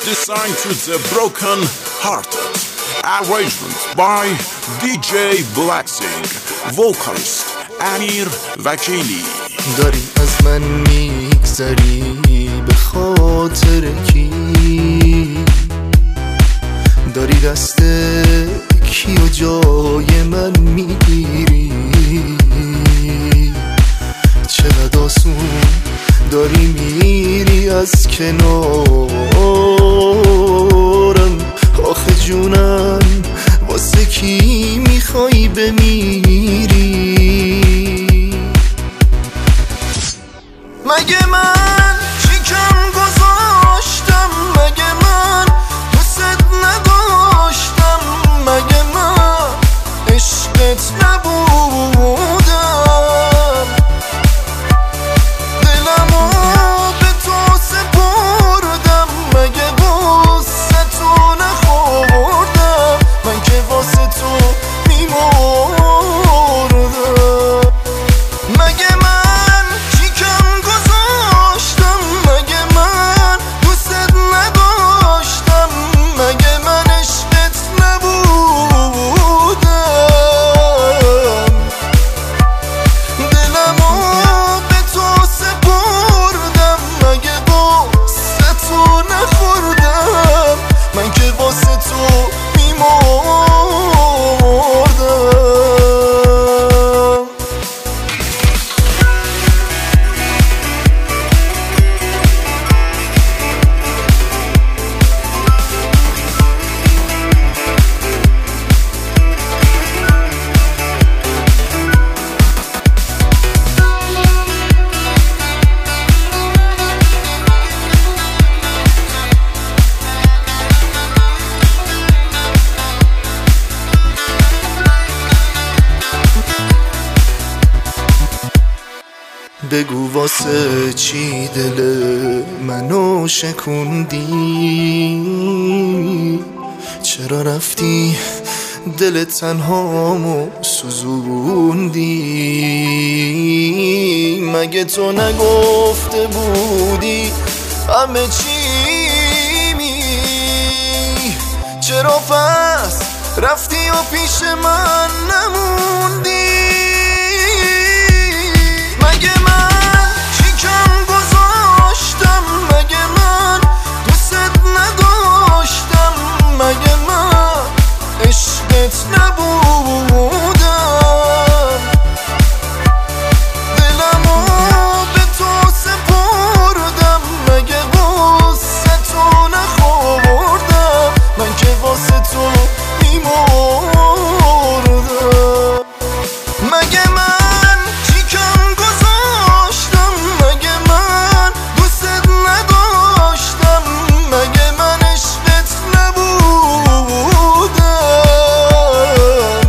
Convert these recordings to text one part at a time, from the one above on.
designed to the broken hearted. Arrangement by DJ Blacksing. Vocalist امیر وکیلی. داری از من میگذری به خاطر کی؟ داری دست کی و جای من میگیری؟ چقدر آسون داری میری از کنارم. آخه جونم واسه کی میخوای بمیری؟ مگه من چی کم گذاشتم؟ مگه من دوست نداشتم؟ مگه من عشقت نبودم؟ دلمو به تو سپردم، مگه واسه تو نخوردم؟ من که واسه تو میمردم. مگه من چی کم گذاشتم؟ مگه من دوست نداشتم؟ مگه من عشقت نبودم؟ دلمو به تو سپردم، مگه واسه تو نخوردم؟ من که واسه تو میمردم. بگو واسه چی دل منو شکوندی؟ چرا رفتی دل تنهامو سوزوندی؟ مگه تو نگفته بودی همه چی می؟ چرا پس رفتی و پیش من نموندی؟ مگه من چی کم گذاشتم؟ مگه من دوست نداشتم؟ مگه من عشقت نبودم؟ دلمو به تو سپردم، مگه واسه تو نخوردم؟ من که واسه تو میمردم. مگه من چی کم گذاشتم؟ مگه من دوست نداشتم؟ مگه من عشقت نبودم؟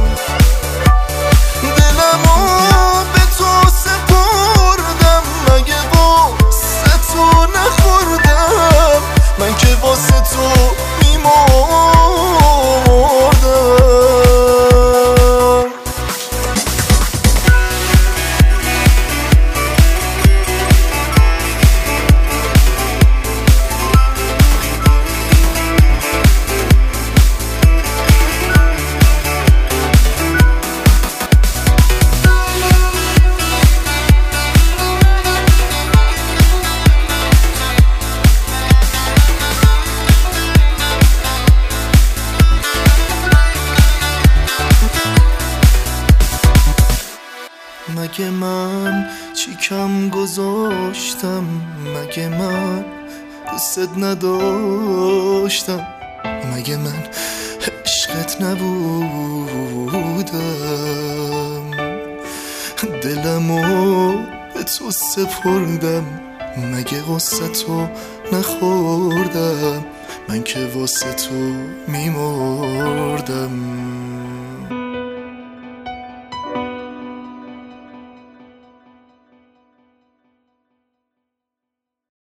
دلمو به تو سپردم، مگه واسه تو نخوردم؟ من که واسه تو میمردم. مگه من چی کم گذاشتم؟ مگه من دوست نداشتم؟ مگه من عشقت نبودم؟ دلمو به تو سپردم، مگه واسه تو نخوردم؟ من که واسه تو میمردم.